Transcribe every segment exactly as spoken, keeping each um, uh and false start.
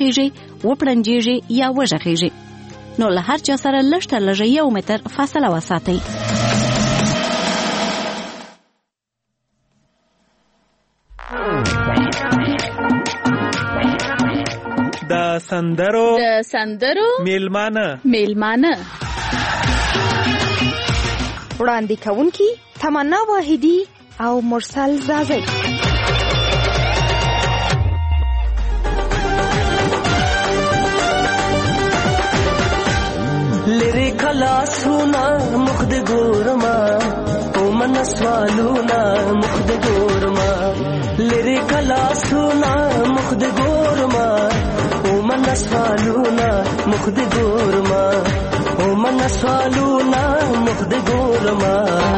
وخیږي، وپړنجيږي یا وژغیږي. نو له هر چا سره لږ تر لږه یو متر فاصله وساتئ. د سندرو د سندرو میلمانه میلمانه وړاندې کوونکی تمنا واحدی او مرسل زازی. لری خلاصونا مخد ګورما او من سوالونا مخد ګورما لری خلاصونا مخد ګورما او من سوالونا مخد ګورما او من سوالونا مخد ګورما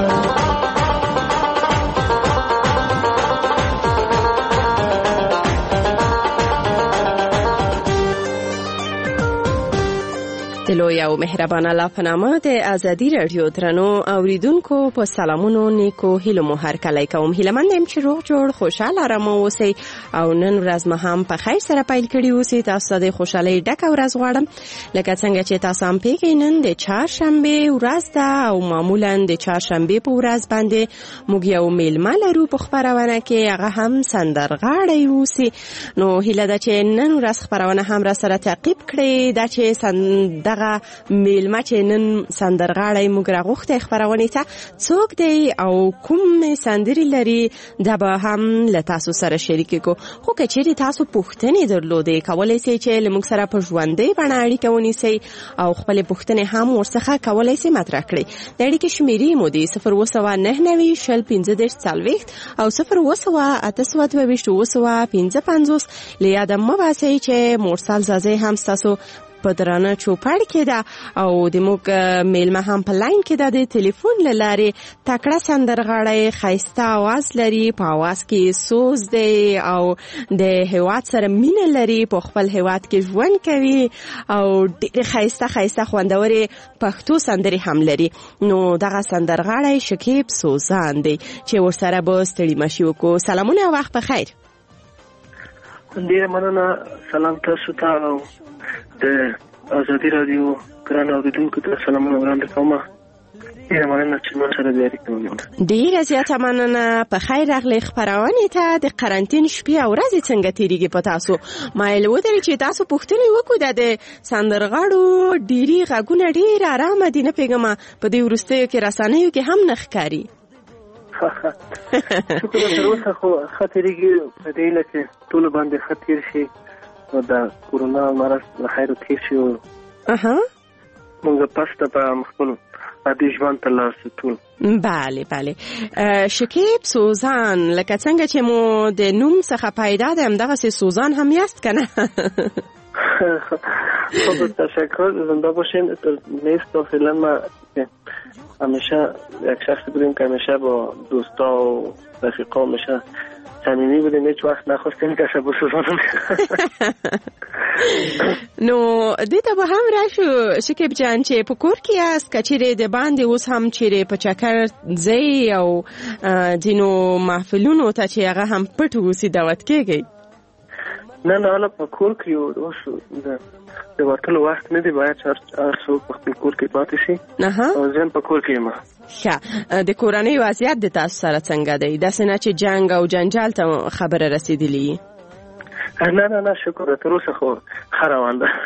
دلوی او مهربان الله په نامه د ازادي رادیو درنو اوریدونکو په سلامونو نیکو هیلو مو هر کله کوم. هیلمن دم چې روغ جوړ خوشاله آرام اوسئ او نن ورځ مه هم په خیر سره پیل کړی اوسئ. تاسو د خوشحالۍ ډکه ورځ غواړم. لکه څنګه چې تاسو هم پیګی نن د چهارشنبه ورځ ده او معمولا د چهارشنبه په ورځ باندې موږ یو میلمه لرو په خبرونه کې، هغه هم سندرغاړی اوسئ. نو هیله ده چې نن ورځ خبرونه هم را سره تعقیب کړئ. دا چې سند دغه میلمه چې نن سندرغاړی موږ راغوښتی خپرونې ته څوک دی او کوم سندرې لري دا به هم له تاسو سره شریکې کو. خو که چیرې تاسو پوښتنې درلودې کولی سئ چې له موږ سره په ژوندۍ بڼه اړیکه ونیسئ او خپلې پوښتنې هم ورڅخه کولی سئ مطرح کړئ. د اړیکې شمیرې مو دي صفر اووه سوه نهه نوي شل پنځه دېرش څلوېښت او صفر اووه سوه اته سوه دوه ویشت اووه سوه پنځه پنځوس. له یاده مه باسئ چې مرسل زازی هم ستاسو په درانه چوپړ کې ده او د موږ میلمه هم په لاین کې ده. د ټلیفون له لارې تکړه سندرغاړی ښایسته آواز لري، په آواز کې سوز دی او د هیواد سره مینه لري، په خپل هیواد کې ژوند کوي او ډېرې ښایسته ښایسته خوندورې پښتو سندرې هم لري. نو دغه سندرغاړی شکیب سوزان دی چې ورسره به ستړي مشي وکړو. سلامونه او وخت بخیر. ډېره مننه. سلام تاسو ته او د ازادي رادیو ګران اوریدونکو ته سلامونه وړاندې کوم. ډېره مننه چې ما سره د اړیکې ونیوله. ډېره زیاته مننه. په خیر راغلی خپرونې ته. د قرنطین شپې او ورځې څنګه تېرېږي په تاسو؟ مایل ودرې چې تاسو پوښتنې وکړو. د سندرغاړو ډېرې غږونه ډېر ارامه دي، نه پوهېږم په دې وروستیو کې رسنیو کې هم نه ښکاري. شکر تر اوسه خو ښه تېرېږي په دې هیله چې ټولو باندې ښه تېر شي او د کورونا مرض له خیره تېر شي او موږ پس ته په خپل عادي ژوند ته لاړ شو ټول. بله بله. شکیب سوزان لکه څنګه چې مو د نوم څخه پیدا ده همدغسې سوزان هم یاست که نه؟ خب تشکر. زنده باشین. نیست و فعلا ما همیشه یک شخصی بودیم که همیشه با دوستا و رفیقا همیشه صمیمی بودیم، هیچ وقت نخواستیم کسی بسوزانم. نو دیتا به هم راشو شکیب جان چې په کور کې یاست که چیرې د باندې اوس هم چیرې په چکر ځئ او ځینو محفلونو ته چې هغه هم پټ اوسي دعوت کېږئ؟ نه نه حالا په کور کې یو اوس د وتلو وخت نه دی، باید هر څوک په خپل کور کې پاتې شي او زه هم په کور کې یم. ښه. د کورنۍ وضعیت د تاسو سره څنګه دی؟ داسې نه چې جنګ او جنجال ته خبره رسېدلې؟ نه نه نه شکر تر اوسه خو ښه روان ده.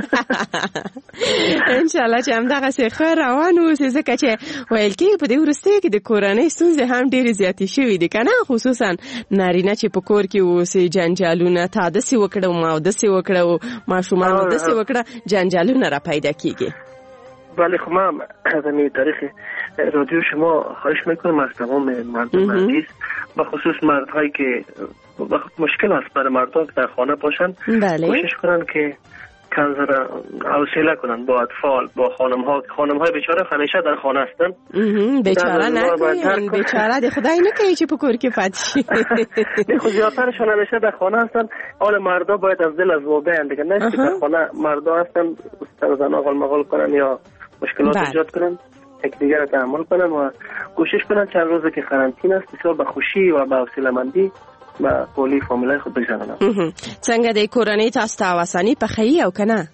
انشاءالله چې همدغسې ښه روان اوسي، ځکه چې ویل کېږي په دې وروستیو کې د کورنۍ ستونزې هم ډېرې زیاتې شوي دي که نه، خصوصا نارینه چې په کور کې اوسي جنجالونه تا داسې وکړه ما داسې وکړه و ماشومانو داسې وکړه، جنجالونه را پیدا کېږي. بله خب من از این طریق رادیو شما خواهش میکنم از تمام مردم عزیز به خصوص مردهایی که مشکل است برای مردها که در خانه باشن کوشش کنن که کنظر حوصله کنن با اطفال با خانم ها. خانم های بیچاره همیشه در خانه هستن. بیچاره نکنین، بیچاره دی خدای نکنی چی پکور که پاتشی. خود زیادترشون همیشه در خانه هستن. حال مردا باید از دل از واقعا دیگه نه که در خانه مردا هستن سر زنا غل مغل کنن یا مشکلات ایجاد کنن، یکدیگر را تحمل کنن و کوشش کنن چند روزه که قرنطینه است بسیار به خوشی و به حوصله‌مندی با پولی فامیلای خود بگذرانم. څنګه د کورنۍ تاسو ته آسانی پخوي او کنه؟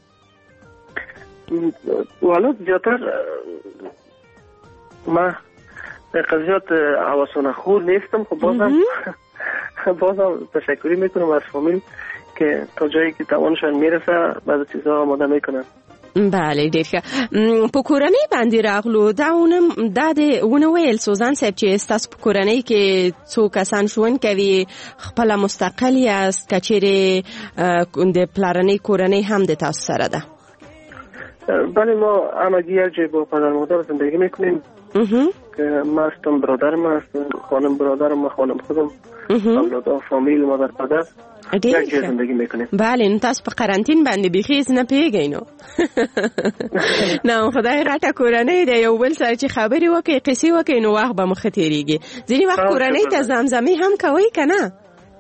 والا زیاتر ما در قضیات آسان خور نیستم. خب بازم بازم تشکری میکنم از فامیل که تا جایی که توانشان میرسه بعضی چیزها آماده میکنن. بله ډیر ښه. په کورنۍ باندې راغلو دا ونه دا د ونه ویل سوزان صاحب چې ستاسو په کورنۍ کې څو کسان ژوند کوي، خپله مستقل یاست که چیرې د پلارنۍ کورنۍ هم د تاسو سره ده؟ بله ما همگی یک جای با پدر مادر زندگی میکنیم که ما هستم، برادرم هستم، خانم برادرم و خانم خودم، اولاد فامیل مادر پدر یک جای زندگی میکنیم. بله نو تاسو په قرنطین باندې بیخي نه پیږئ نو. نو خدای غټه کورنۍ ده، یو بل سره چې خبرې وکړي قصې وکړي نو وخت به مخه تیریږي. ځینې وخت کورنۍ ته زمزمې هم کوئ که نه؟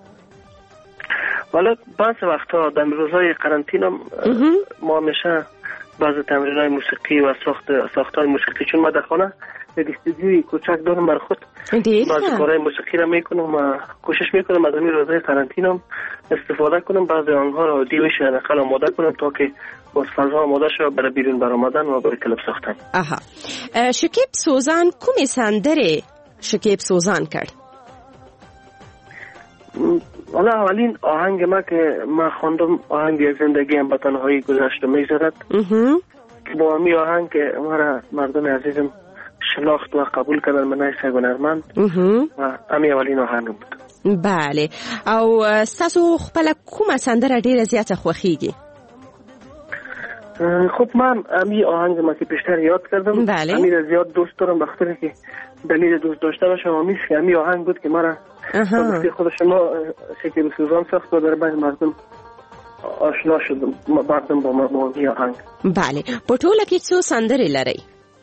والا بعض وقتها در روزهای قرنطین هم ما همیشه بعض تمرین‌های موسیقی و ساخت ساختار موسیقی، چون ما در خانه یک استودیوی کوچک دارم بر خود، بعضی کارهای موسیقی را میکنم و کوشش میکنم از همین روزهای قرنطین هم استفاده کنم، بعضی آنها را دیوش نقل آماده کنم تا که باز فضا آماده شد برای بیرون برآمدن و برای کلپ ساختن. آها. شکیب سوزان کوم سندره شکیب سوزان کرد؟ حالا اولین آهنگ ما که ما خواندم آهنگ زندگی هم به تنهایی گذشت و میگذرد که با همی آهنگ که مرا مردم عزیزم شناخت و قبول کردن من ایسا هنرمند و همی اولین آهنگ بود. بله. او ستاسو خپل کومه سندره ډیره زیاته خوښیږي؟ خب من همی آهنگ ما که پیشتر یاد کردم بله. همی را زیاد دوست دارم، بخاطر که دلیل دوست داشته باشم همی که همی آهنگ بود که مرا وقتی خود شما شکیب سوزان ساخت و در بین مردم آشنا شدم، مردم با موضوع آهنگ. بله. په ټوله کې څو سندرې لرئ؟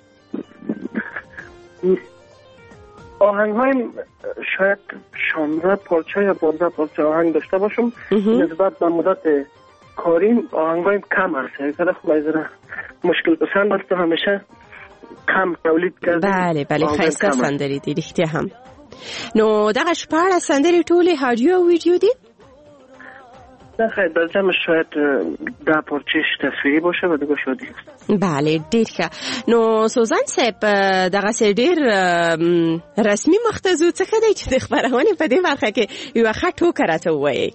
آهنگ های شاید شانزده پارچه یا پانزده پارچه آهنگ داشته باشم. نسبت به مدت کاریم آهنگ های کم هست، یک طرف بایزره مشکل پسند است و همیشه کم تولید کردیم. بله بله خیسته سندری دی رښتیا هم. نو دغه شپاړس سندرې ټولې هاډیو او ویډیو دي؟ نه خیر، در جمع شاید ده پارچهش تصویری باشه و دیگه شادی. بله ډیر ښه. نو سوزان صاحب دغسې ډیر رسمي مختزو څه ښه دی چې د خپرونې په دې برخه کې یوه ښه ټوکه راته ووایئ.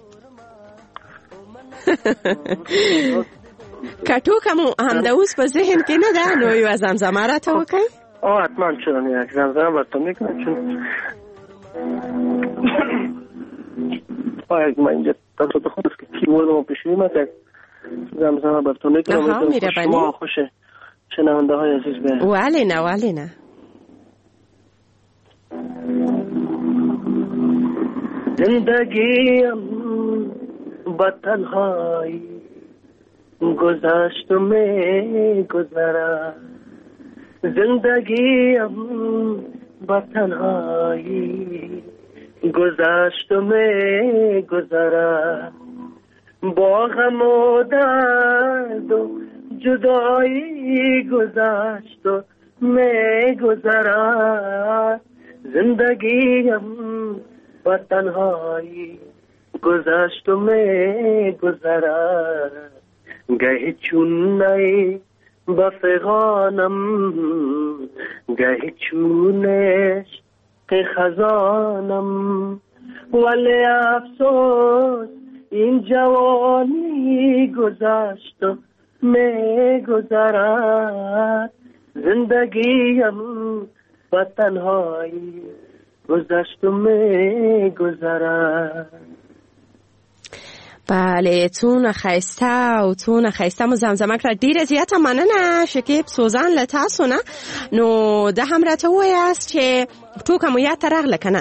که ټوکه مو همدا اوس په ذهن کې نه ده نو یوه زمزمه راته وکړئ. آه حتما چرا یک زمزمه براتون میکنم، چون آه من اینجا تا تو خود که کیبورد ما پیشونیم هست یک زمزمه براتون میکنم. شما خوش شنونده های عزیز به ولی نه ولی نه. زندگیم با تنهایی گذشت و می گذرد، زندگیم با تنهایی گذشت و می گذرد، با غم و درد و جدایی گذشت و می گذرد، زندگیم با تنهایی گذشت و می گذرد، گهی چون نی با فغانم گهی چونش که خزانم، ولی افسوس این جوانی گذشت و می گذرد، زندگیم با تنهایی گذشت و می گذرد. بله څونه ښایسته او څونه ښایسته مو زمزمه کړه. ډېره زیاته مننه شکیب سوزان له تاسو نه. نو دا هم راته ووایاست چې ټوکه مو یاد ته راغله که نه؟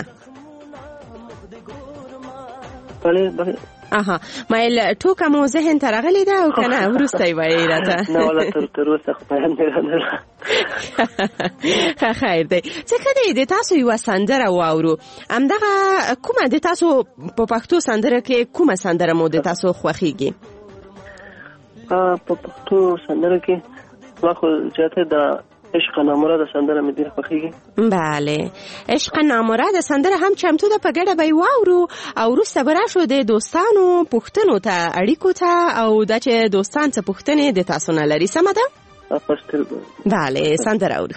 بله بله. آها مایل ټوکه مو ذهن ته راغلې ده او که نه وروسته یې وایئ راته؟ نه والا تر اوسه خو بیان مې رانه. ښه خیر دی. څه ښه دی د تاسو یوه سندره واورو. همدغه کومه د تاسو په پښتو سندره کې کومه سندره مو د تاسو خوښیږي؟ په پښتو سندره کې ما خو زیاته د عشق نامراد سندره مې ډېره خوښېږي. بله، عشق نامراد سندره هم چمتو ده، په ګډه به یې واورو او وروسته به راشو د دوستانو پوښتنو ته، اړیکو ته، او دا چې دوستان څه پوښتنې د تاسو نه لري. سمه ده؟ په سترګو. بله، سندره اورو.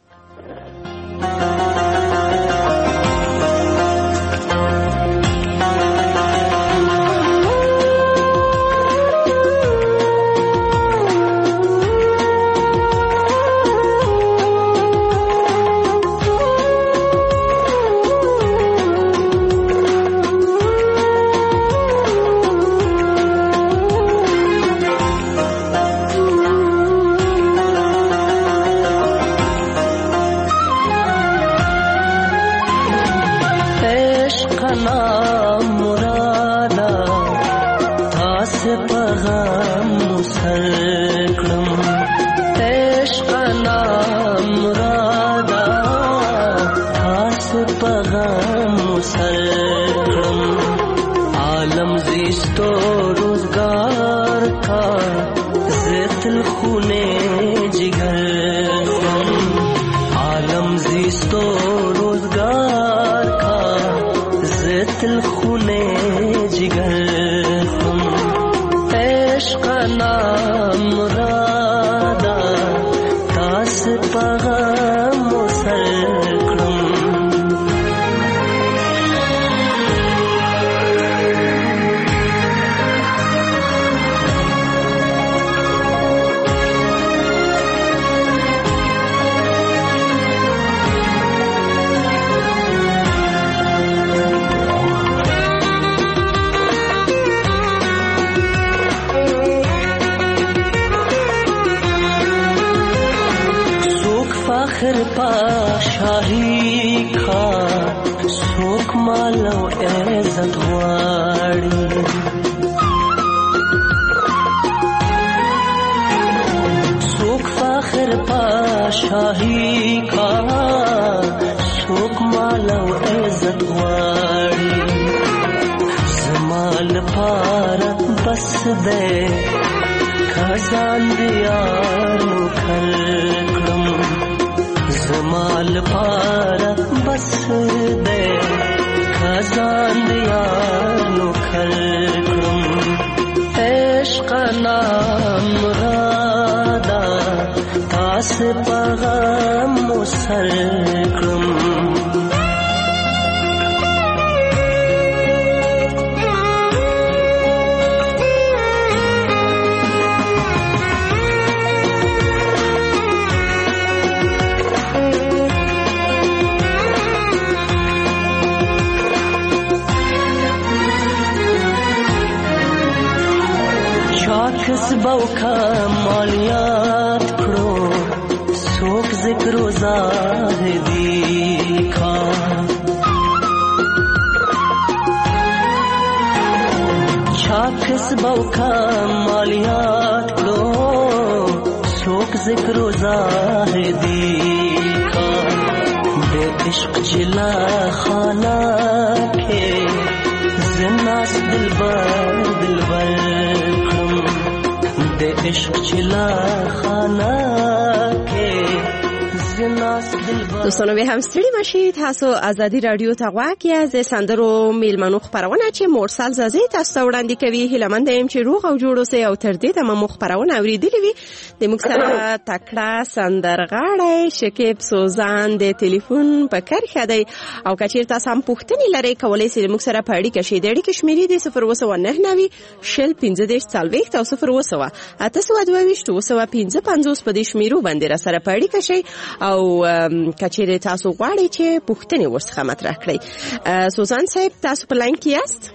دوستانو به هم ستړي مشي، تاسو ازادي رادیو ته غواړئ از سندرو میلمنو خبرونه چې مرسل زازي تاسو ته وړاندې کوي. هیله یم چې روغ او جوړ اوسئ او تر دې دمه مو خبرونه اوریدلې وي. د موږ سره تکړه سندرغاړی شکیب سوزان د ټلیفون په کرښه دی او که چیرته تاسو هم پوښتنې لرئ کولی شئ موږ سره په اړیکه شئ. د اړیکې شمیرې دی صفر اووه سوه نهه نوي شل پنځه دېرش څلوېښت او صفر اووه سوه اته سوه دوه ویشت اووه سوه پنځه پنځوس په دې شمیرو باندې را سره په اړیکه شئ او که چیرې تاسو غواړئ چې پوښتنې ورڅخه مطرح کړئ. سوزان صاحب تاسو په لاین کې یاست؟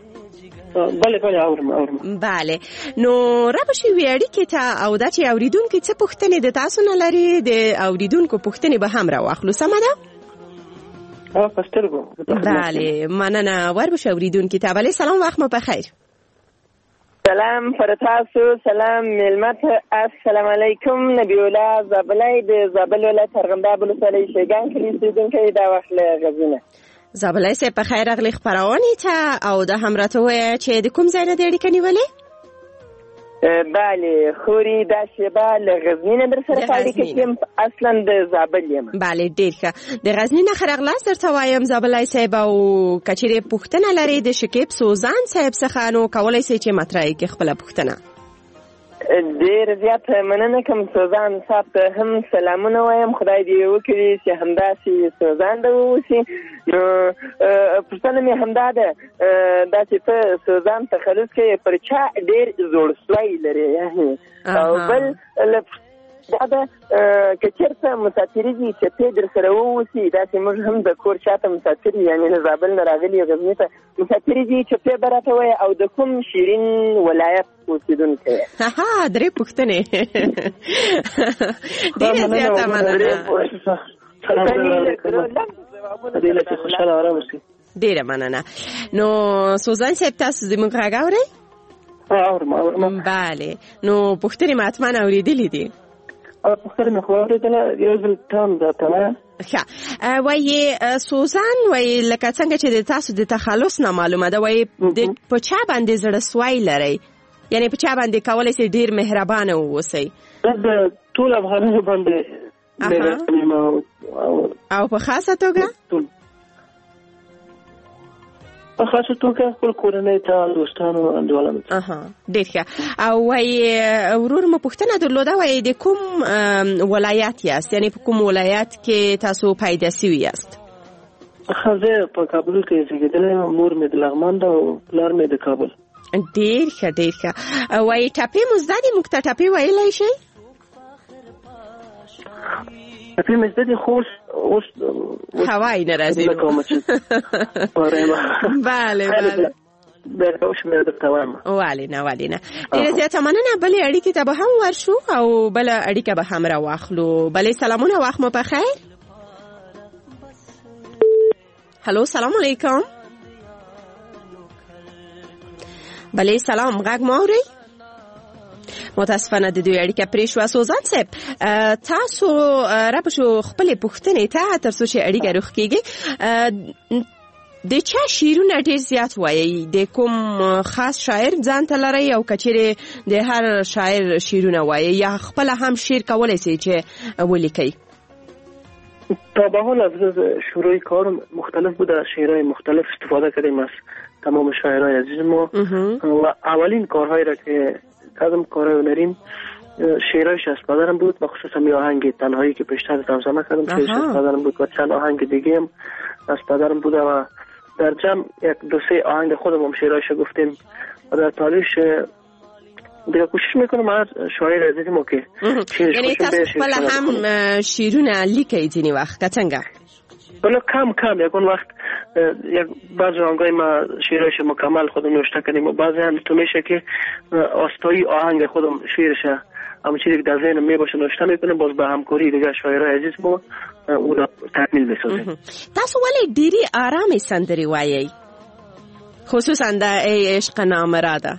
بله بله اورم اورم. بله نو را بشي وی اړیکې ته او دا چې اوریدونکو څه پوښتنې د تاسو نه لري د اوریدونکو پوښتنې به هم راواخلو. سمه ده؟ ها پسترګو. بله مننه. ور بشي اوریدونکو ته بله سلام وخت مو بخیر. سلام پر تاسو، سلام ملمت، السلام علیکم. نبی الله زابلای د زابل ولایت ارغنداب ولسوالۍ شیګان کلی اوسیدونکی دا وخت له غزنه. زابلای سه په خیر اغلی خبرونه ته او د همراته وای چې د کوم ځای نه د اړیکې نیولې؟ بله خوري دا شیبه له غزني نه در سره پاتې کېم اصلا د زابل یم. بله ډیر ښه. د غزني نه خرغلاس درته وایم زابلای صاحب او کچېرې پوښتنه لري د شکیب سوزان صاحب څخه نو کولی شئ چې مطرح کړئ خپله پوښتنه. ډېر زیات مننه کوم سوزان صاحب ته هم سلامونه وایم. خدای دې وکړي چې همداسې سوزان د واوسي. نو پوښتنه مې همدا ده دا چې ته سوزان تخلص کوې پر چا ډېر زوړ سوی لري او بل دا ده که چېرته مسافري چې پې در سره واوسي داسې موږ هم د کور شاته مسافر یعنې له زابل نه راغلي غزني ته مسافري دي چې پې به راته وایي او د کوم شیرین ولایت اوسېدونکی یې. ها درې پوښتنې ډېره زیاته مننه. ډېره مننه. نو سوزان صاحب تاسو زموږ غږ اورئ؟ اورم اورم. بله نو پوښتنې مې حتما اورېدلې دي. پوښتنه مې خو اورېدله یو ځل ټام درته ښه وایي سوزان وایي لکه څنګه چې د تاسو د تخلص نه معلومه ده وایي په چا باندې زړه سوی لرئ یعنې په چا باندې کولی شئ ډېر مهربانه واوسئ؟ د ټول افغانانو باندې او په خاصه توګه په خاصه توګه خپل کورنۍ ته دوستانو انډیوالانو ته. ډېر ښه. او وایي ورور مو پوښتنه درلوده وایي د کوم ولایت یاست یعنې په کوم ولایت کې تاسو پیدا سوي یاست؟ ښه زه په کابل کې زیږېدلی یم. مور مې د لغمان ده او پلار مې د کابل. ډېر ښه ډېر ښه. وایي ټپې مو زده دي موږ ته ټپې ویلی شئ؟ ټپې مې زده دي خو اوس هوا یې نه راځي. بله بله ولې نه ولې نه. ډېره زیاته مننه. بلې اړیکې ته به هم ورشو او بله اړیکه به هم راواخلو. بلې سلامونه وخت مو په خیر. هلو سلام علیکم. بلې سلام غږ مو اورئ؟ متاسفانه د دوی اړیکه پرې شوه. سوزان صاحب تاسو را پشو خپلې پوښتنې ته تر څو چې اړیکه روغ کېږي د چا شعرونه ډېر زیات وایي؟ د کوم خاص شاعر ځان ته لرئ او که چېرې د هر شاعر شعرونه وایي یا خپله هم شعر کولی شئ چې ولیکئ؟ تا به حال از شروع کارم مختلف بوده. شعرهای مختلف استفاده کردیم از تمام شاعرهای عزیز ما و اولین کارهایی را که کردم کارهای هنریم شعرهایش از پدرم بود و خصوصا می آهنگ تنهایی که پیشتر ترجمه کردم شعرش از پدرم بود و چند آهنگ دیگه هم از پدرم بوده و در جمع یک دو سه آهنگ خودم هم شعرهایش گفتیم و در تاریخ دیگه کوشش میکنم هر شاعر عزیز ما که یعنی تاسو خپل هم شعرونه لیکئ ځینې وخت که څنګه؟ بله کم کم یکون وقت یک بعض آهنگای ما شعرش مکمل خودم نوشته کردیم و بعضی هم تو میشه که آستایی آهنگ خودم شعرش اما چیزی که در ذهنم میباشه نوشته میکنم باز به همکاری دیگه شاعرای عزیز ما او را تکمیل بسازیم. تاسو ولی دیری آرامی سندری وایي خصوصا در ای عشق نامراده؟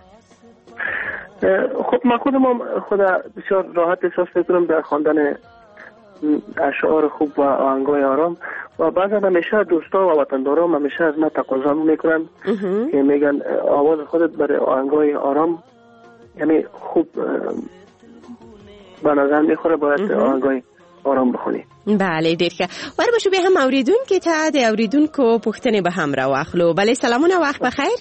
خب من خودم هم خدا بسیار راحت احساس میکنم در خواندن اشعار خوب و آهنگای آرام و بعضا همیشه دوستا و وطندارام همیشه از من تقاضا میکنن که میگن آواز خودت برای آهنگای آرام یعنی خوب به نظر میخوره باید آهنگای آرام بخونی. بله ډیر ښه. ور بشو به هم اوریدونکو ته د اوریدونکو پوښتنې به هم راواخلو. بله سلامونه وخت بخیر.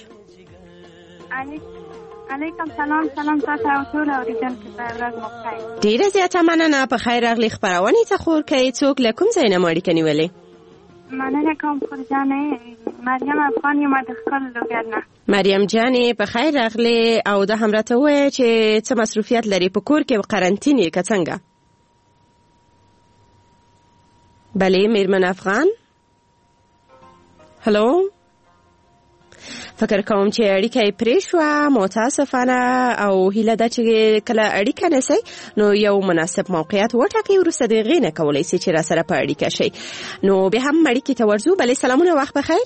علیکم سلام سلام تاسو او ټول اوریدونکو ته ورځ مو بخیر. ډیره زیاته مننه. په خیر راغلی خبرونه ته خور کوي. څوک له کوم ځای نه ماړی کنیولې؟ مننه کوم خورجانې مریم افغان یم د خپل لوګر نه. مریم جانې په خیر راغلی او دا هم راته وایي چې څه مصروفیت لري په کور کې قرنطینې که څنګه؟ بله میرمن افغان. هلو فکر کوم چې اړیکه یې پرې شوه متاسفانه او هیله ده چې کله اړیکه نیسئ نو یو مناسب موقعیت وټاکئ وروسته د هغې نه کولی شئ چې را سره په اړیکه شئ. نو بیا هم اړیکې ته ورځو. بلې سلامونه وخت بخیر.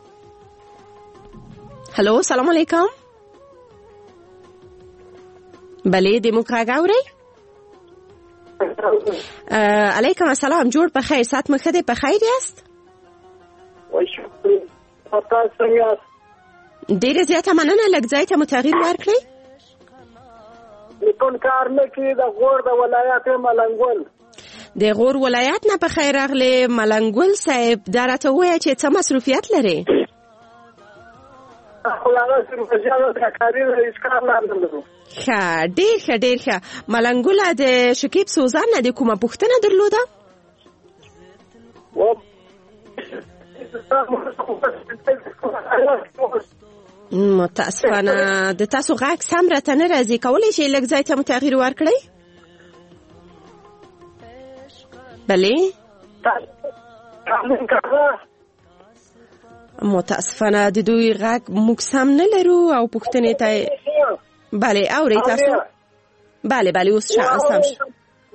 هلو سلام علیکم. بلې د موږ غږ اورئ؟ علیکم السلام. جوړ په خیر. ساعت مو ښه دی؟ په خیر یاست؟ ډیره زیاته مننه. لږ ځای ته مو تغییر ورکړئ. لیکن کار نه کوي د غور د ولایت ملنګول. د غور ولایت نه په خیر راغلی ملنګول صاحب. دا راته ووایه چې څه مصروفیت لري؟ خو هغه سرمجاله د کاري هیڅ کار نه لرم. ښه ډېر ښه ډېر ښه. ملنګوله د شکیب سوزان نه د کومه پوښتنه درلوده؟ متاسفانه د تاسو غږ سم راته نه راځي. کولی شئ لږ ځای ته مو تغییر ورکړئ؟ بلې متاسفانه د دوی غږ موږ سم نه لرو او پوښتنې ته بله اورئ تاسو؟ بله بله اوس سم شو.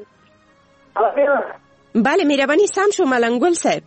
بله مهرباني سم شو ملنګول صاحب.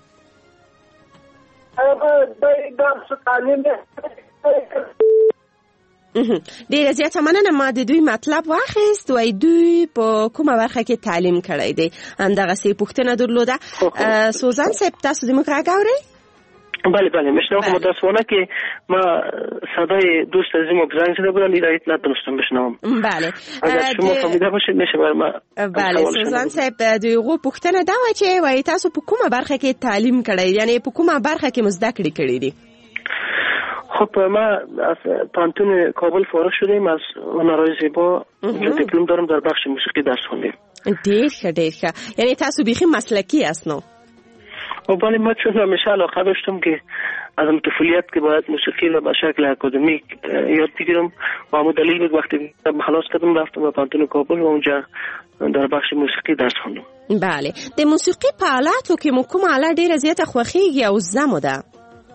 ډیره زیاته مننه. ما د دوی مطلب واخیست. وای دوی په کومه برخه کې تعلیم کړی دی؟ همدغسې پوښتنه درلوده. سوزان صاحب تاسو زموږ غږ اورئ؟ بله بله میشنوم. متاسفانه که ما صدای دوست عزیزم که زنگ زده بودم دیگه نتونستم بشنوم. بله اگر شما فهمیده باشید میشه بر ما. بله سوزان صاحب د یو پوښتنه دا و چې وای تاسو په کومه برخه کې تعلیم کړی، یعنی په کومه برخه کې زده کړې کړې دي؟ خب ما از پانتون کابل فارغ شدیم، از هنرهای زیبا دیپلم دارم، در بخش موسیقی درس خوندیم. ډیر ښه ډیر ښه. یعنی تاسو بیخي مسلکی هستنو؟ و بله ما چون همیشه علاقه داشتم که از طفولیت که باید موسیقی رو به شکل اکادمیک یاد بگیرم و همون دلیل بود وقتی خلاص کردم رفتم به پانتون کابل و اونجا در بخش موسیقی درس خوندم. بله د موسیقی په آلاتو کې مو کوم آله ډیره زیاته خوښیږي او زده مو ده؟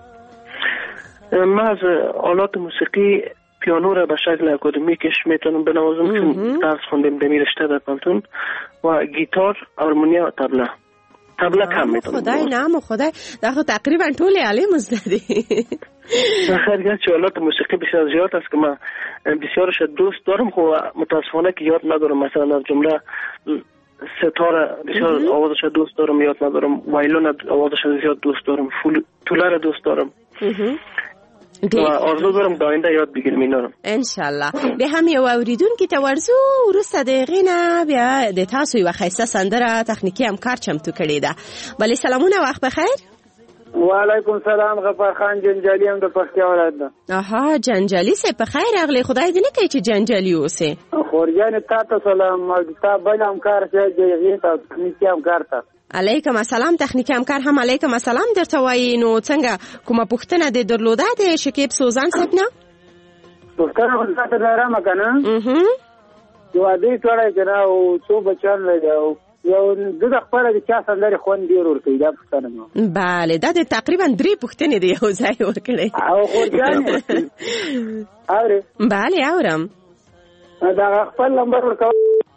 ما از آلات موسیقی پیانو را به شکل اکادمیکش میتونم بنوازم چون درس خوندیم در رشته در پانتون، و گیتار، آرمونیا و طبله. طبله کم میتونم. خدای نام خدای دا خو تقریبا ټول عالم زده دي. خیر گرچه آلات موسیقی بسیار زیاد است که من بسیارش دوست دارم، خو متاسفانه که یاد ندارم. مثلا از جمله ستاره بسیار آوازش دوست دارم یاد ندارم، وایلون آوازش زیاد دوست دارم، توله را دوست دارم و آرزو دارم دا آینده یاد بگیرم اینا رو انشالله. به هم یو اوریدونکي ته ورځو وروسته د هغې نه بیا د تاسو یوه ښایسته سندره تخنیکي همکار چمتو کړې ده. بلې سلامونه، وخت بخیر. وعلیکم سلام. غفار خان جنجالي هم د پکتیا ولایت ده. اها جنجالي صاحب په خیر راغلی. خدای دې نه کوي چې جنجالي اوسې. خورجانې تا ته سلام. تا بل همکار چې د هغې ته تخنیکي همکار ته علیکم السلام. تخنیکي همکار هم علیکم السلام درته وایي. نو څنګه کومه پوښتنه دې درلوده د شکیب سوزان صاحب نه؟ پوښتنه خو تا ته لرم که نه؟ یو واده کړی که نه او څو بچیان لري او یو ده د خپله د چا سندرې خوند ډېر ورکوي. دا پوښتنه مې بله دا د تقریبا درې پوښتنې د یو ځای وکړې. او خورجانې اورې؟ بله اورم. دغه خپل نمبر ورکوه.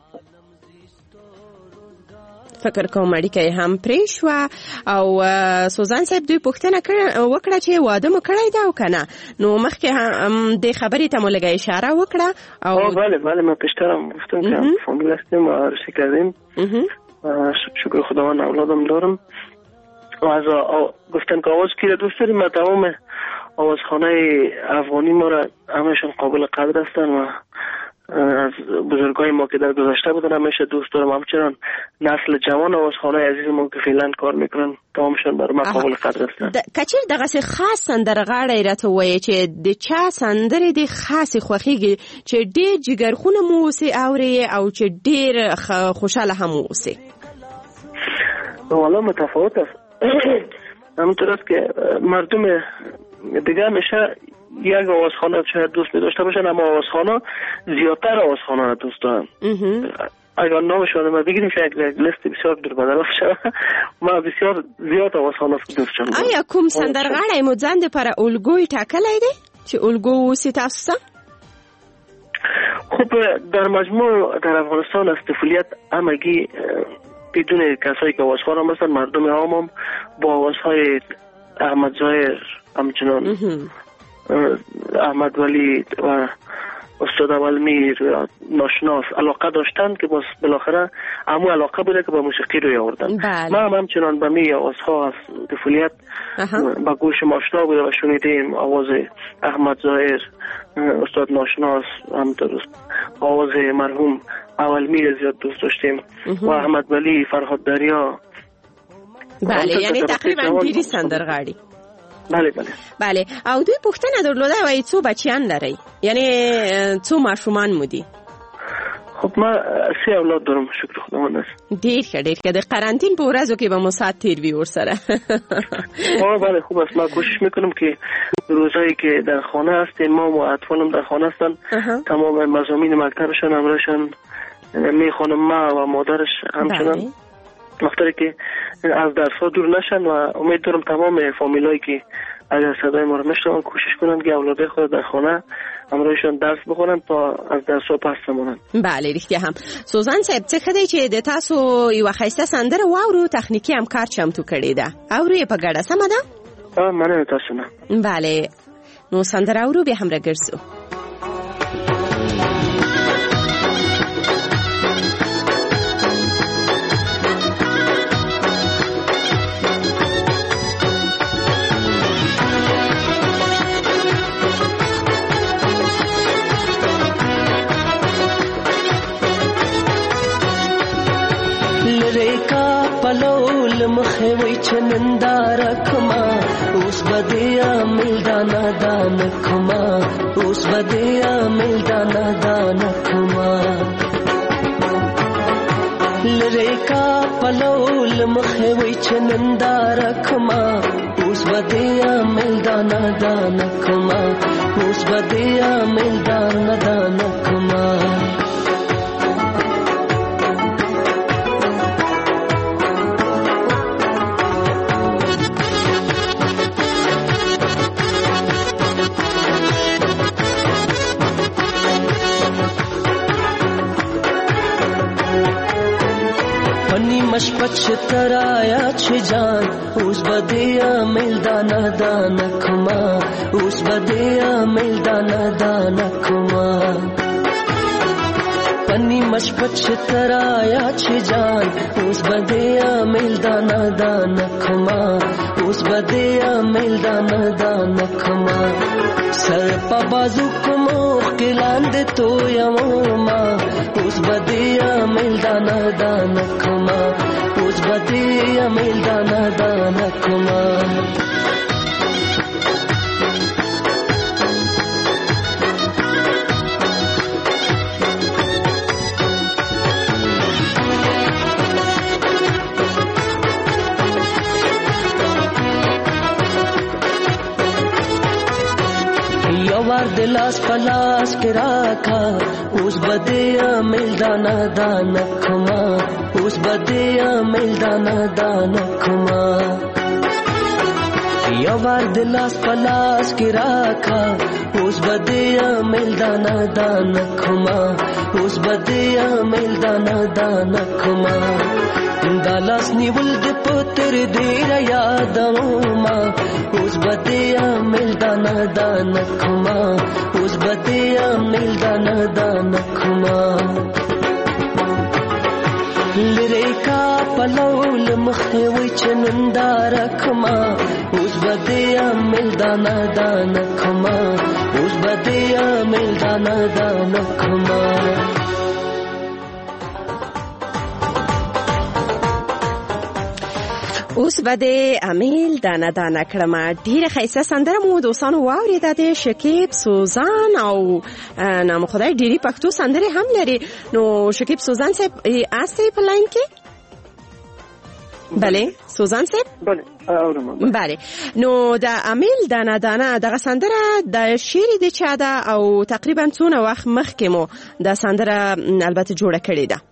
فکر کوم اړیکه هم پرې شوه او سوزان صاحب دوی پوښتنه وکړه چې واده مو کړی ده او که نه. نو مخکې دې خبرې ته مو لږه اشاره وکړه. او بله بله من پیشترم گفتم که فامیل هستیم و عروسی کردیم، شکر خداوند اولادم دارم و از گفتن که آواز کی را دوست داریم. من تمام آوازخانه افغانی ما را همهشان قابل قدر هستن و از بزرگای ما که در گذشته بودن همیشه دوست دارم. همچنان نسل جوان آوازخانه عزیز ما که فعلا کار میکنن تمامشان برای من قابل قدر هستن. کچیر دغه خاص سندرغاړی راته وایي چې د چا سندرې د خاص خوښیږي چې ډېر جګرخونه مو اوسې اوري او چې ډېر خوشحاله هم اوسې؟ والا متفاوت است. همونطور است که مردم دیگه همیشه یک آوازخانه شاید دوست داشته باشن، اما آوازخانه زیادتر آوازخانه را دوست دارن. اگر نامشون ما بگیریم شاید لیست بسیار دور بدر شد. ما بسیار زیاد آوازخانه دوست دارم. آیا کوم سندرغاړی مو ځان دپاره الګوی ټاکلی دی چې الګو اوسې تاسو ته؟ خب در مجموع در افغانستان از طفولیت همگی بدون کسایی که آوازخوان هستن مردم عام هم با آوازهای احمد ظاهر، همچنان احمد ولی و استاد اولمیر ناشناس علاقه داشتن که باز بالاخره همو علاقه بوده که با موسیقی روی آوردن. بله. ما هم همچنان به می آوازها از طفولیت با گوش ماشنا بوده و شنیدیم آواز احمد ظاهر، استاد ناشناس، همطور آواز مرحوم اولمیر زیاد دوست داشتیم و احمد ولی، فرهاد دریا. بله، یعنی تقریبا دیری سندرغاړي. بله بله بله. او دوی پوښتنه درلوده وای څو بچیان لري؟ یعنی څو ماشومان مو دي؟ خب ما سه اولاد دارم، شکر خداوند است. ډیر ښه ډیر ښه. د قرنطین په ورځو کې به مو ساعت تیر وي ورسره. آه بله خوب است. ما کوشش میکنم که روزایی که در خانه هستیم ما و اطفالم در خانه هستن تمام مضامین مکتبشان همراهشان میخوانم ما و مادرش همچنان مختاری که از درس ها دور نشن و امید دارم تمام فامیلایی که اگر صدای ما رو میشنون کوشش کنن که اولادای خود در خانه همراهشان درس بخونن تا از درس ها پس نمونن. بله رښتیا هم. سوزان صاحب څه ښه دی چې د تاسو یوه ښایسته سندره واورو، تخنیکي همکار چمتو کړې ده. اورو یې په ګډه سمه ده؟ اه مننه تاسو نه. بله نو سندره اورو بیا هم راګرځو. پلول مخه وی چنندار کما اوس بدیا میدانا دان کما اوس بدیا میدانا دان کما لری کا پلول مخه وی چنندار کما اوس بدیا میدانا دان کما اوس بدیا میدانا دان کما مشپچ ترایا چھ جان اوس بدیا میدانا دان کما اوس بدیا میدانا دان کما پنی مشپچ ترایا چھ جان اوس بدیا میدانا دان کما اوس بدیا میدانا دان کما سر پا بازو کمو کلاند تو یوما اوس بدیا میدانا دان کما اوس بدیا میدانا دان کما یوار دلاس پلاس کے راکھا اس بدیا میدانا دان کما اوس بدیا میدانا دان کما یوار دلاس پلاس کی راکھا اوس بدیا میدانا دان کما اوس بدیا میدانا دان کما دالاس نیول د پتر دیر یادوما اوس بدیا میدانا دان کما اوس بدیا میدانا دان کما لری کا پلول مخه وی چنندار کما اوس بدیا میدانا دان کما اوس بدیا میدانا دان کما اوس بده امیل دانه دانه کړم. ډیره ښایسته سندره مو دوستانو واورېده د شکیب سوزان او نام خدای ډیری پښتو سندره هم لري. نو شکیب سوزان صاحب آسته په لاین کې؟ بله سوزان صاحب؟ بله اورم. بله نو د امیل دانه دانه دغه سندره د شعر د چا ده او تقریبا څونه وخت مخکې مو د سندره البته جوړه کړې ده؟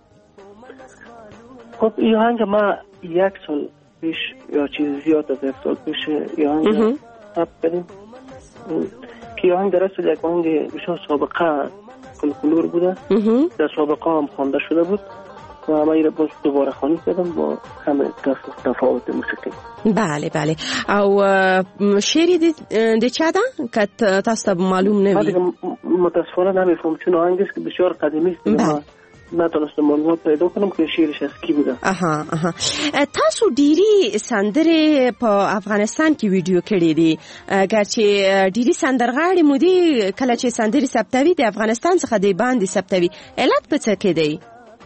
خب این آهنگ ما یک سال پیش یا چیز زیاد از یک سال پیش این آهنگ ثبت کردیم که این آهنگ در اصل یک آهنگ بسیار سابقه فولکلور بوده، در سابقه هم خوانده شده بود و همه را باز دوباره خوانی کردم با همه تفاوت موسیقی. بله بله. او شعری د چا ده که تاسو ته معلوم نه وي؟ متاسفانه نمیفهم چون آهنگ است که بسیار قدیمی است. بله. نتونستم معلومات پیدا کنم که شعرش از کی بوده. اها اها. تاسو ډیری سندرې په افغانستان کې ویډیو کړې دي، ګرچې ډیری سندرغاړي مو دي کله چې سندرې ثبتوي د افغانستان څخه د باندې ثبتوي، علت په څه کې دی؟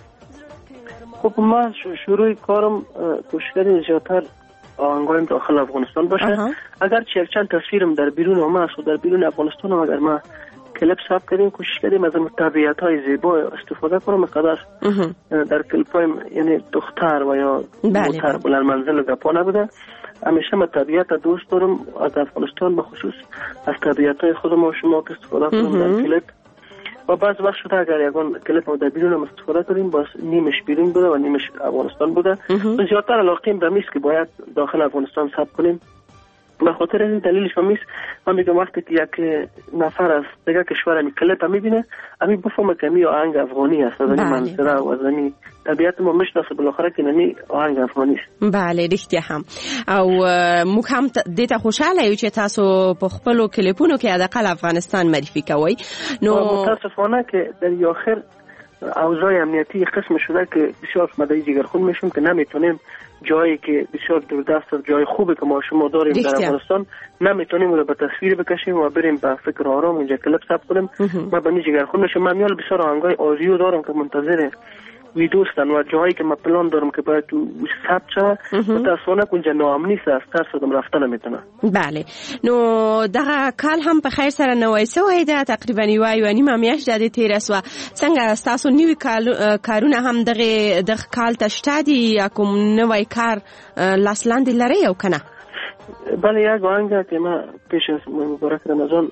خب ما شروع کارم کوشش کردیم زیادتر آهنگایم داخل افغانستان باشه. اگر چه یک چند تصویرم در بیرون آمد و در بیرون افغانستان هم اگر ما کلیپ ثبت کردیم کوشش کردیم از طبیعت های زیبا استفاده کنم. قدر در کلیپ هایم یعنی دختر و یا موتر بلند منزل گپا نبوده. همیشه من طبیعت دوست دارم. از افغانستان به خصوص از طبیعت های خودم و شما که استفاده کنم در کلیپ و بعض وقت شده اگر یکان کلیپ ما در بیرون هم استفاده کنیم باز نیمش بیرون بوده و نیمش افغانستان بوده. زیادتر علاقیم به میست که باید داخل افغانستان ثبت کنیم. به خاطر این دلیلش هم میست من میگم وقتی که یک نفر از دیگه کشور می کلیپ میبینه امی بفهمه که می آهنگ افغانی است، از این منظره و از این طبیعت ما مشناسه بالاخره که نمی آهنگ افغانی است. بله رښتیا هم. او موږ هم دې ته خوشاله یو چې تاسو په خپلو کلیپونو کې حداقل افغانستان معرفي کوئ. نو متاسفانه که در آخر اوضاع امنیتی قسم شده که بسیار مدعی جگرخون میشیم که نمیتونیم جایی که بسیار دوردست و جای خوبی که ما شما داریم در افغانستان نمیتونیم رو به تصویر بکشیم و بریم به فکر آرام اونجا کلیپ ثبت کنیم. ما به جگرخون میشیم. من میال بسیار آهنگای آدیو دارم که منتظر ویدیو هستن و جایی که من پلان دارم که باید تو ثبت شوه متاسفانه اونجا ناامنی است، از ترس دم رفتن نمیتونه. بله. نو دغه کال هم په خیر سره نوای سوی ده، تقریبا یو یو نیمه میاشت د تیر سو. څنګه تاسو نیوی کارونه هم دغه د کال تشته دي یا کوم نوای کار لاسلاندې لري او کنه؟ بله یک آهنگ که ما پیش از مبارک رمضان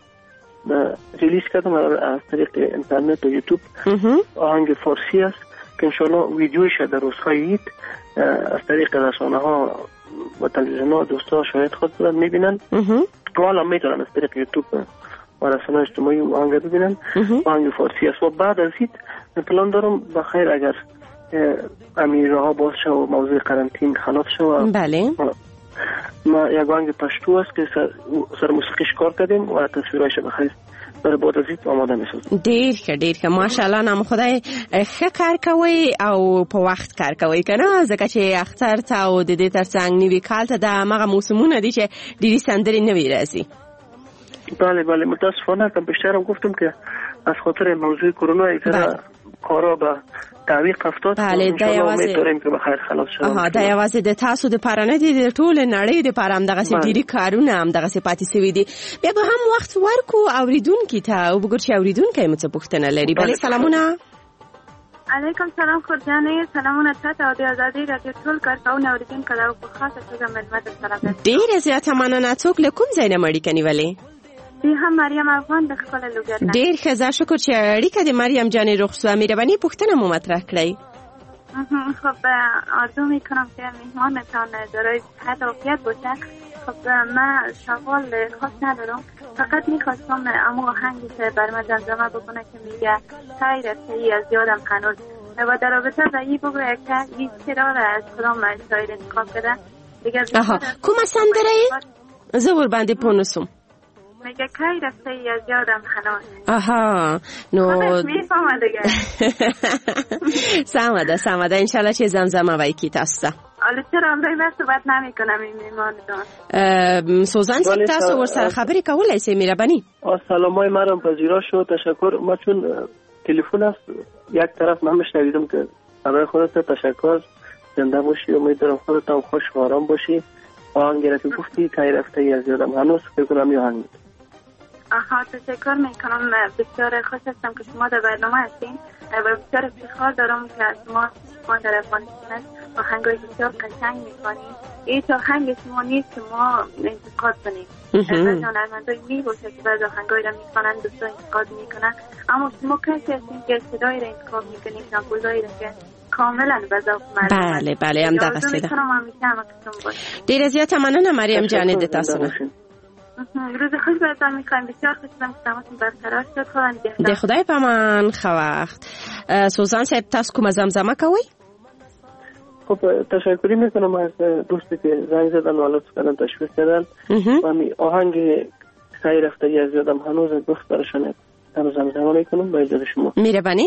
ریلیز کردم از طریق اینترنت و یوتیوب. آهنگ فارسی است که انشاءالله ویدیویش در روزهای عید از طریق رسانه ها و تلویزیون ها دوستا شاید خود بودن میبینن و حالا میتونن از طریق یوتیوب و رسانه اجتماعی آهنگ ببینن. آهنگ فارسی است و بعد از عید پلان دارم بخیر اگر امیره ها باز شد و موضوع قرنطین خلاص شد. بله. ما یک آهنگ پشتو است که سر, سر موسیقیش کار کردیم و تصویرایش بخیر برای بعد از عید آماده می‌سازیم. ډیر ښه ډیر ښه ماشاءالله نام خدای ښه کار کوي او په وخت کار کوي کنه، ځکه چې اختر ته او د دې ترڅنګ نوي کال ته د هغه موسمونه دي چې ډیری سندرې نوي راځي. بله بله متاسفانه که بیشترم گفتم که از خاطر موضوع کرونا ایتره کارا به تعویق افتاد. بله دا یوازې می‌تونیم که بخیر خلاص شو. آها دا یوازې د تاسو د پرانه دي د ټول نړۍ د پرام دغه سي ډیری کارونه هم دغه سي پاتې سوي دي. بیا به هم وخت ورکو اوریدونکو ته او وګور چې اوریدونکو مو څه پوښتنه لري. بله سلامونه. علیکم سلام خورجانې، سلامونه تاسو او د ازادي رادیو ټول کارکونکو اوریدونکو ته په خاصه توګه ملمت سلام. ډیره زیاته مننه. څوک له کوم ځای نه مړی کنيولې؟ دی هم مریم افغان د خپل لوګر نه. ډیر ښه شکر چې اړیکه د مریم جانې رخصو مهرباني پوښتنه مو مطرح کړئ. خب آرزو میکنم که مهمانتان دارای صحت و عافیت باشه. خب من سوال خاص ندارم، فقط میخواستم اما آهنگی که بر من زمزمه بکنه که میگه خیر ای از یادم هنوز و در رابطه با این بگوید که این چرا از کدام شاعر انتخاب کرده دیگه. آها کوم سندره زور باندې پونسم میگه کی رفته ای از یادم هنوز. آها نو میفهمم دیگه. سلام ده سلام ده انشالله چې زمزمه وای کی تاسو. حالا چرا امروز وقت صحبت نمی کنم این میماندان؟ سوزان سب تاسو ورسره خبرې کولای سي مهرباني؟ سلامای مرم پذیرا شو، تشکر. ما چون تلفن است یک طرف من شنیدم که برای خودت تشکر، زنده باشی، امیدوارم خودت هم خوش و آرام باشی. آهنگی را که گفتی کی رفته ای از یادم هنوز فکر کنم یه آهنگ. آها تشکر میکنم، بسیار خوش هستم که شما در برنامه هستین و بسیار افتخار دارم که از شما ما در افغانستان آهنگای بسیار قشنگ میکنیم. این آهنگ شما نیست که ما انتقاد کنیم. بعضی هنرمندای می باشه که بعضی آهنگای را میخوانن دوستا انتقاد میکنن، اما شما کسی هستین که صدای را انتخاب میکنید، نبودایی را که کاملا بذاف مردم. بله بله هم دغه څه ده. ډیره زیاته مننه مریم جانې د تاسو نه. روز خوش براتون میخوایم. بسیار خوشحالم که تماسون برقرار شد. خدا نگهدار. د خدای په امان. ښه وخت. سوزان صاحب تاسو کومه زمزمه کوئ؟ خب تشکری میکنم از دوستی که زنگ زدن و لطف کردن تشویق کردن و می آهنگ سعی رفتگی از یادم هنوز دوست برشانه هنوز هم زمان میکنم با اجازه شما. میره بانی؟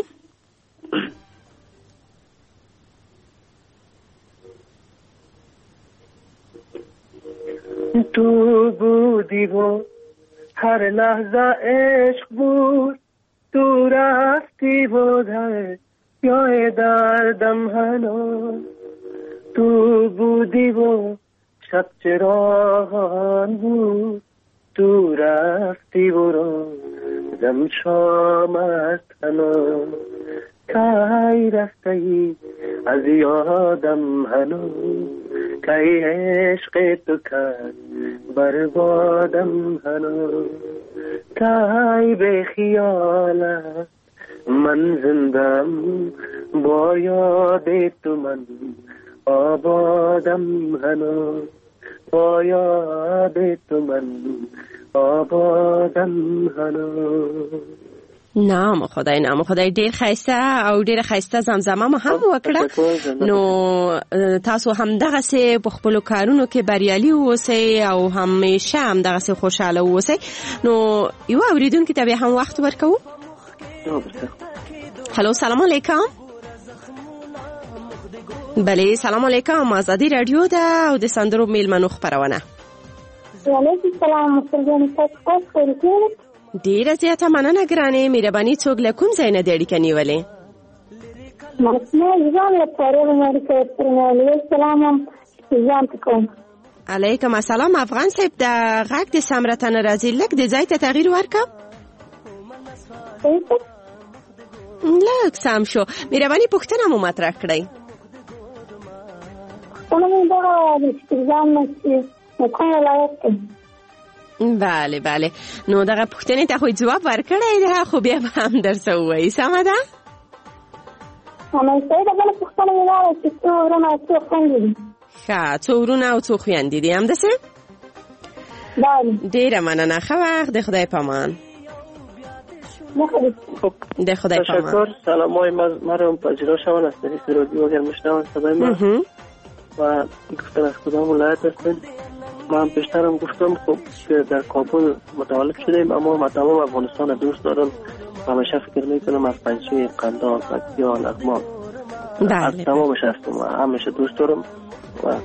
تو بودی و هر لحظه عشق بود، تو رفتی بود یا دردم هنوز، تو بودی و شب چراغان بود، تو رفتی و روزم شام است هنوز، کی رفتی از یادم هنوز، کی عشق تو کرد بربادم هنوز، کی به خیالت من زندم با یاد تو من آبادم هنوز، با یاد تو من آبادم هنوز. نام خدای نام خدای ډیر خیسته او ډیر خیسته زمزمه مو هم وکړه. نو تاسو هم دغه سه په خپل کارونو کې بریالي اوسئ او همیشه هم دغه سه خوشاله اوسئ. نو یو اوریدونکو ته به هم وخت ورکوو. هلو سلام علیکم. بله سلام علیکم. آزادی رادیو ده او د سندرو میلمنو خبرونه. وعلیکم السلام. مسلمان تاسو خو ډیره زیاته مننه ګرانې. مهرباني څوک له کوم ځای نه د اړیکې نیولې؟ علیکم السلام. افغان صاحب د غږ د سمرته نه راځي، لږ د ځای ته تغییر ورکړه. لږ سم شو. مهرباني پوښتنه مو مطرح کړئ. بله بله. نو دغه پوښتنې ته خو جواب ورکړی دی، خو بیا به هم درته ووایي. سمه ده؟ ښه، څو وروڼه او څو خویندې دي همداسې؟ ډېره مننه. ښه وخت. د خدای په امان. د خدای په امان. تشکر. سلامای مرم پذیرا شوند از طریق رادیو اگر میشنوند صدای من و گفتن از کدام ولایت هستند. ما هم پیشترم گفتم خب که در کابل متولد شدیم، اما تمام افغانستان دوست دارم و همیشه فکر میکنم از پنجشیر، قندهار، پکتیا، لغمان از تمامش هستم و همیشه دوست دارم. و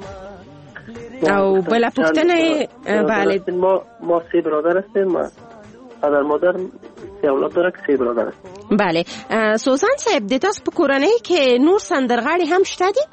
او بلا پوښتنه بله ما ما سه برادر هستیم و پدر مادر سه اولاد داره که سه برادر هستیم. بله. سوزان صاحب د تاسو په کورنۍ کې نور سندرغاړي هم شته دي؟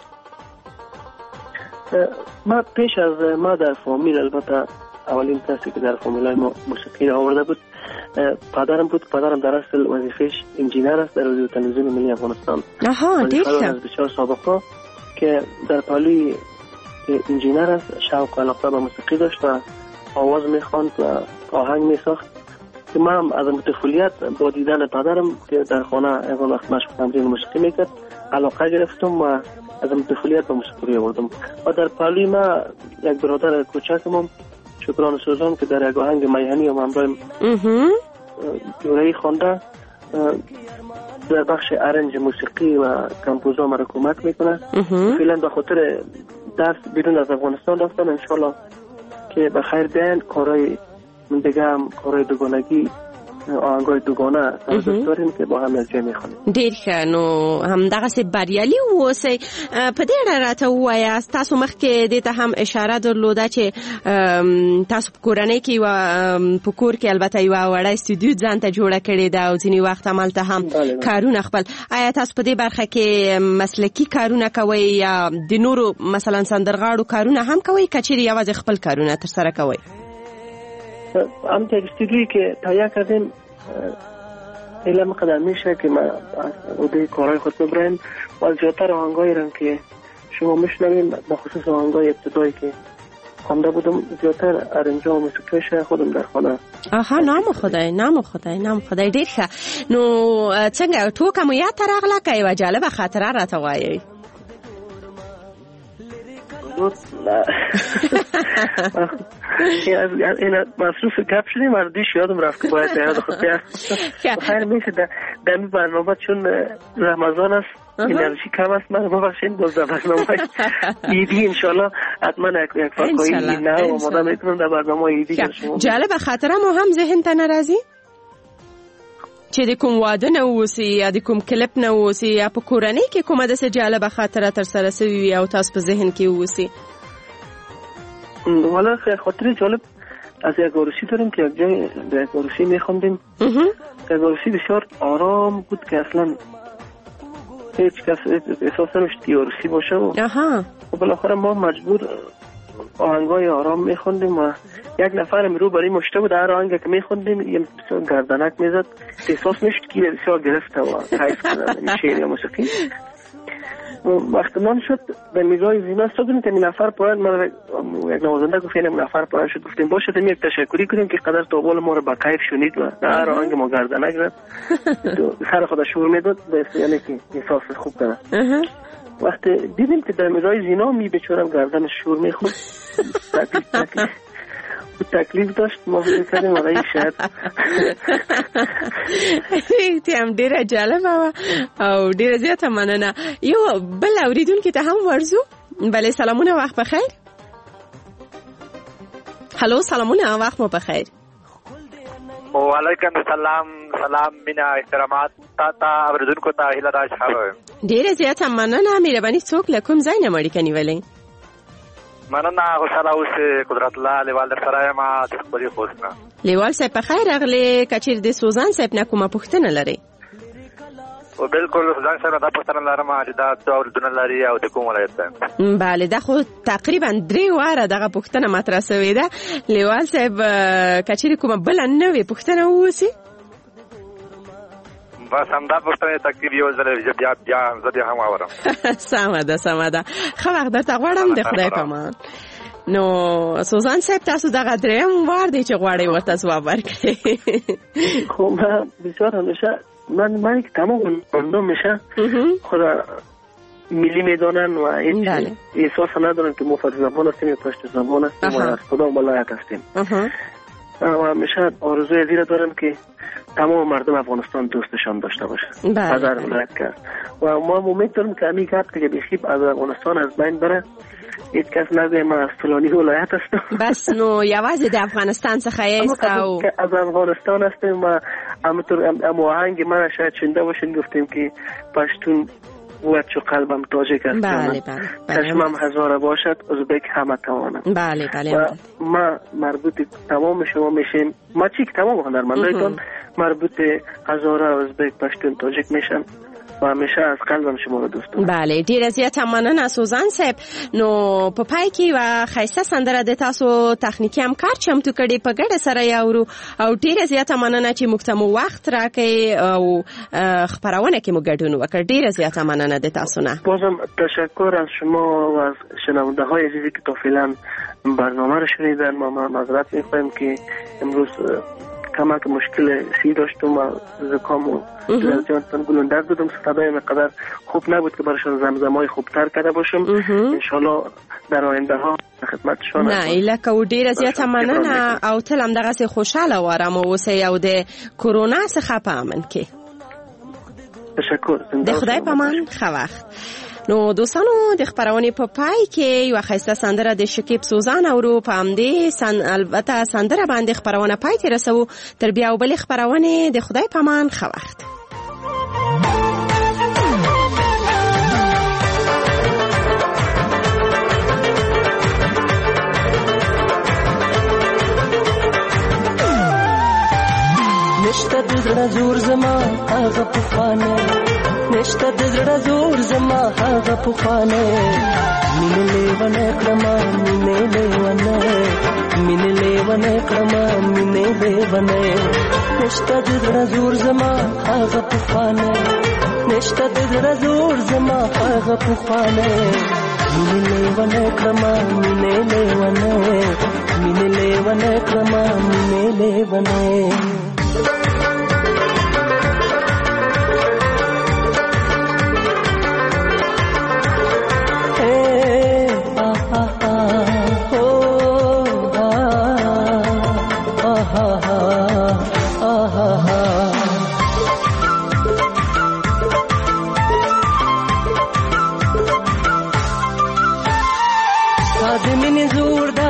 ما پیش از ما در فامیل، البته اولین کسی که در فامیلای ما موسیقی آورده بود پدرم بود. پدرم در اصل وظیفهش انجینر است در رادیو تلویزیون ملی افغانستان. آها دیگه از بسیار سابقه که در پالی انجینر است، شوق و علاقه به موسیقی داشت و آواز میخواند و آهنگ میساخت که من هم از طفولیت با دیدن پدرم که در خانه اول وقت مشق تمرین موسیقی میکرد علاقه گرفتم و از طفولیت به موسیقی آوردم. و در پالی ما یک برادر کوچکم شکران سوزان که در یک آهنگ میهنی و همراه جورایی خوانده در بخش ارنج موسیقی و کمپوزا مرا کمک میکنه. فعلا به خاطر درس بیرون از افغانستان رفتم، انشالله که به خیر بیاین. کارهای دیگه هم کارهای دوگانگی آهنگای دوگانه دوست داریم که با هم از جای میخوانیم. ډیر ښه. نو همدغسې بریالي واوسئ. په دې اړه راته ووایاست، تاسو مخکې دې ته هم اشاره درلوده چې تاسو په کورنۍ کې یوه په کور کې البته یوه وړه استودیو ځان ته جوړه کړې ده او ځینې وخت همالته هم کارونه خپل. آیا تاسو په دې برخه کې مسلکي کارونه کوئ یا د نورو مثلا سندرغاړو کارونه هم کوئ که چیرې یوازې خپل کارونه ترسره کوئ؟ هم تا استودیویی که تهیه کردیم علم قدر میشه که ما عهده کارهای خود ببریم و از زیادتر آهنگایی رم که شما میشنویم به خصوص آهنگای ابتدایی که خوانده بودم زیادتر ارنجا و موسیقیش خودم در خانه. آها نام خدای نام خدای نام خدای ډیر ښه. نو څنګه ټوکه مو یاد ته راغله که یوه جالبه خاطره راته وایئ؟ این مصروف گپ شدیم مردیش یادم رفت که باید به یاد خود بیارم. خیر میشه در این برنامه چون رمضان است انرژی کم است من ببخشید باز در برنامه ایدی انشالله حتما یک فاکایی نه آماده میکنم در برنامه ایدی. جالب خاطره مو هم ذهن ته ناراضي چې د کوم واده نه ووسی یا د کوم کلپ نه ووسی یا په کورنۍ کې کومه داسې جالبه خاطره تر سره سوي وي او تاسو په ذهن کې ووسی؟ والا خاطره جالب از یک عروسی داریم که یک جای در یک عروسی میخوندیم. یک عروسی بسیار آرام بود که اصلا هیچ کس احساس نمیشد که عروسی باشه و بالاخره ما مجبور آهنگای آرام میخوندیم و یک نفر رو برای مشته بود هر آهنگ که میخوندیم یه بسیار گردنک میزد احساس میشد که بسیار گرفته و حیف کنه شعر یا موسیقی. وقتی من شد به میگای زینا استادیم که این نفر پایان من یک نوازنده گفت این نفر پایان شد گفتیم باشه تیم یک تشکری کنیم که قدر توبال ما رو با کیف شنید و هر آهنگ ما گردنک زد سر خودش شور میداد یعنی که احساس خوب کنه. وقتی دیدیم که در میگای زینا می بچورم گردنش شور میخورد تکلیف تکلیف تکلیف داشت ما فکر کردیم آقای شاید ته هم ډیره جالبه وه او ډیره زیاته مننه. یو بل اوریدونکي ته هم ورځو. بله سلامونه وخت بخیر. هلو سلامونه وخت مو بخیر. وعلیکم السلام سلام مینا احترامات تا تا اوریدونکو ته هیله ده چې ښه وئ. ډیره زیاته مننه. مهرباني څوک له کوم ځای نه مو اړیکه نیولې؟ مننه خوشاله اوسې قدرت الله لیوال در سره یم د خپلې خوست نه. لیوال صاحب په خیر راغلی. که چېرې د سوزان صاحب نه کومه پوښتنه لرئ؟ بالکل سوزان صاحب دا پوښتنه لرم چې دا څو اورېدونه لري او د کوم ولایت دی؟ بله دا خو تقریبا درې واره دغه پوښتنه مطرح سوې ده. لیوال صاحب که چېرې کومه بله نوې پوښتنه ووسي بس همدا پوښتنه تقریبا یو ځل بیا بیا زه بیا هم واورم. سمه ده سمه ده. ښه وخت درته غواړم د خدای په امان. نو سوزان صاحب تاسو دغه درېیم وار دی چې غواړئ ورته ځواب ورکړئ. خب من بسیار همیشه من من که تمام مردم میشه خود ملی میدانن و هیچ احساس ندارن که ما فرد زبان هستیم یا پشت زبان هستیم و از خدا ملایت هستیم و همیشه آرزوی زیره دارم که تمام مردم افغانستان دوستشان داشته باشه. پدر ولایت کرد و ما امید دارم که همین گپ که بخیب از افغانستان از بین بره هیچ کس نگه من از فلانی ولایت هستم. بس نو یوازې د افغانستان څخه یاست او از افغانستان هستیم و همونطور ام آهنگ من شاید شنیده باشین گفتیم که پشتون بود چو قلبم تاجیک است. بله بله. چشمم هزاره باشد ازبک همه توانم. بله بله. و ما مربوط تمام شما میشیم ما چی که تمام هنرمندایتان مربوط هزاره ازبک پشتون تاجیک میشن و همیشه از قلبم شما رو دوست دارم. بله ډیره زیاته مننه سوزان صاحب. نو په پای کې یوه ښایسته سندره د تاسو تخنیکي همکار چمتو کړې په ګډه سره یاورو او ډیره زیاته مننه چې موږ ته مو وخت راکړئ او خپرونه کې مو ګډون وکړ. ډیره زیاته مننه د تاسو نه. بازم تشکر از شما و از شنونده های عزیزی که تا فعلا برنامه رو شنیدن. ما معذرت میخوایم که امروز کمک مشکل سی داشتم و زکام و جانتان گلوندر بودم صدای مقدر خوب نبود که برایشان زمزمای خوبتر کرده باشم. انشالله در آینده ها خدمتشان نه ایلکه و ډیره زیاته مننه او تل هم دغسې خوشحاله و ارام اوسئ او د کرونا څخه په امن کې. تشکر. د خدای په امان. ښه وخت. نو دوستانو د خبرونې په پای کې یو ښایسته سندره د شکیب سوزان اورو. په همدې سن البته سندره باندې خبرونه پای ته رسو. تر بیا بلې خبرونې د خدای په امان. ښه وخت. نشته د زړه زور زما هغه پخوانی نشته د زړه زور زما هغه پخوانی مینې لیونی کړمه مینې لیونی مینې لیونی کړمه مینې لیونی نشته د زړه زور زما هغه پخوانی نشته د زړه زور زما هغه پخوانی مینې لیونی کړمه مینې لیونی مینې لیونی کړمه مینې لیونی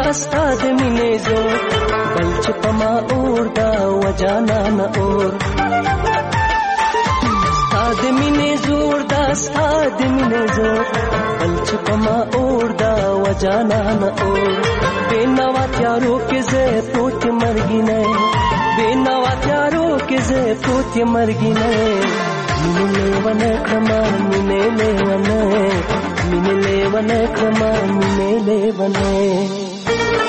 ستا د مینې زور بل چې په ما اور دا وجانا نه اور ستا د مینې زور دا ستا د مینې زور بل چې په ما اور دا وجانا نه اور بے نوا تیارو کې زه پروت مرګی نه بے نوا تیارو کې زه پروت مرګی نه مینې ونه کما مینې ونه مینې ونه کما مینې ونه